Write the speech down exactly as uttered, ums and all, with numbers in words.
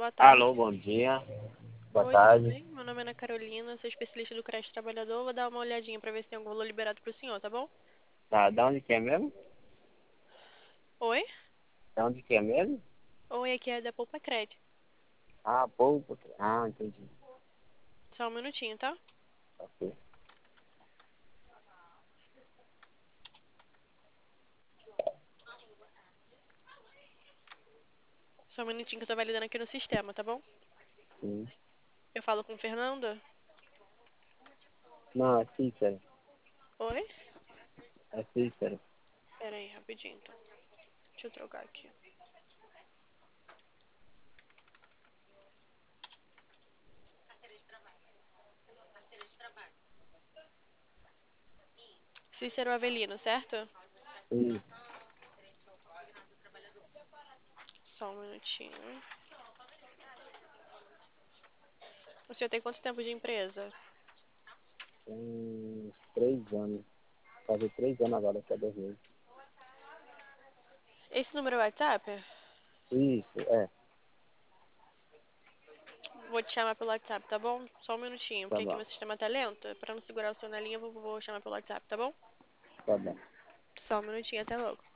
boa Alô, tarde. bom dia. Boa Oi, tudo tarde. bem? Meu nome é Ana Carolina, sou especialista do crédito trabalhador. Vou dar uma olhadinha pra ver se tem algum valor liberado pro senhor, tá bom? Tá, da onde que é mesmo? Oi? Da onde que é mesmo? Oi, aqui é da Poupa Crédito. Ah, pouco. Ah, entendi. Só um minutinho, tá? Ok. Só um minutinho que eu tô validando aqui no sistema, tá bom? Sim. Eu falo com Fernanda? Não, é Cícero. Oi? É Cícero. Pera aí, rapidinho, então. Deixa eu trocar aqui. Cícero Avelino, certo? Isso. Só um minutinho. O senhor tem quanto tempo de empresa? Tem uns três anos. Fazer três anos agora, que é dois meses. Esse número é o WhatsApp? Isso, é. Vou te chamar pelo WhatsApp, tá bom? Só um minutinho, Tá porque aqui bom. meu sistema tá lento. Pra não segurar o seu na linha, eu vou, vou chamar pelo WhatsApp, tá bom? Tá bom. Só um minutinho, até logo.